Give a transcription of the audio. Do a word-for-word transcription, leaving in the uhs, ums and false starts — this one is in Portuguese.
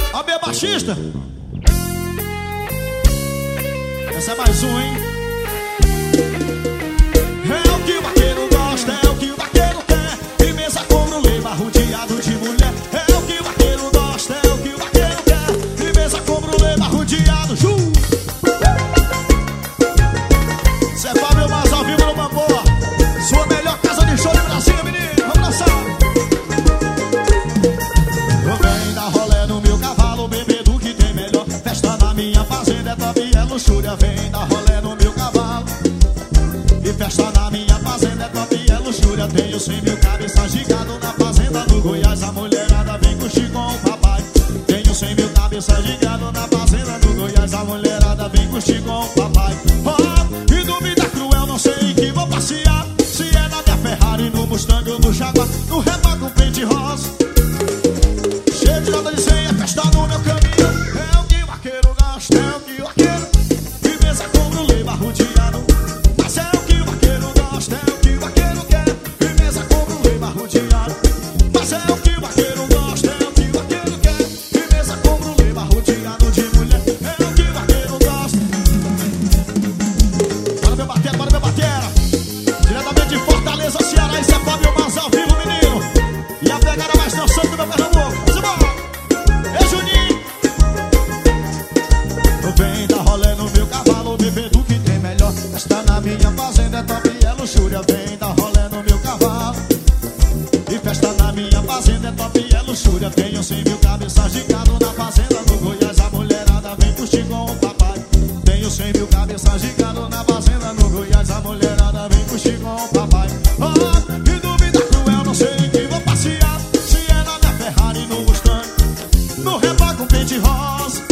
Ó, B baixista. Essa é mais um, hein? É o que o vaqueiro gosta, é o que o vaqueiro quer. E mesa com brulê, barrodeado de mulher. É o que o vaqueiro gosta, é o que o vaqueiro quer. E mesa com brulê, barrodeado, ju. Cê Fábio mais ao vivo no Bambu. Sua melhor casa de show de Brasília, menino. Vamos dançar. Vem dar rolê no meu cavalo, bebê do que tem melhor. Festa na minha fazenda, é top e é luxúria. Vem dar rolê no meu cavalo. E festa na minha fazenda, é top e é luxúria. Tenho cem mil cabeças de gado na fazenda do Goiás. A mulherada vem curtir com o papai. Tenho cem mil cabeças de gado na fazenda do Goiás. A mulherada vem curtir com o papai. Oh, e dúvida cruel, não sei em que vou passear. Se é na minha Ferrari, no Mustang ou no Jaguar. No reba com pente rosa. Cheio de nota de senha, festa no meu caminho. É o que o vaqueiro gosta, é o que o vaqueiro. E mesa com brulê, barrodeado. Mas é o que o vaqueiro gosta, é o que o vaqueiro quer. E mesa com brulê, barrodeado. Mas é o que o vaqueiro gosta, é o que o vaqueiro quer. E mesa com brulê, barrodeado de mulher. É o que o vaqueiro gosta. Bora meu batera, bora meu batera. Diretamente de Fortaleza, Ceará. Isso é Fábio mais ao vivo, menino. E a pegada mais dançando do meu Pernambuco. Vamos embora. É Juninho. Vem dar rolê no meu cavalo, bebê do que tem melhor. Está na minha fazenda, é top e é luxúria. Vem dar rolê no meu cavalo. E festa na minha fazenda, é top e é luxúria. Tenho cem mil cabeças de gado na fazenda do Goiás. A mulherada vem curtir com o papai. Tenho cem mil cabeças de gado na fazenda no Goiás. A mulherada vem curtir com o papai. Oh, e dúvida cruel, não sei em que vou passear. Se é na minha Ferrari, no Mustang, no reba com pente rosa.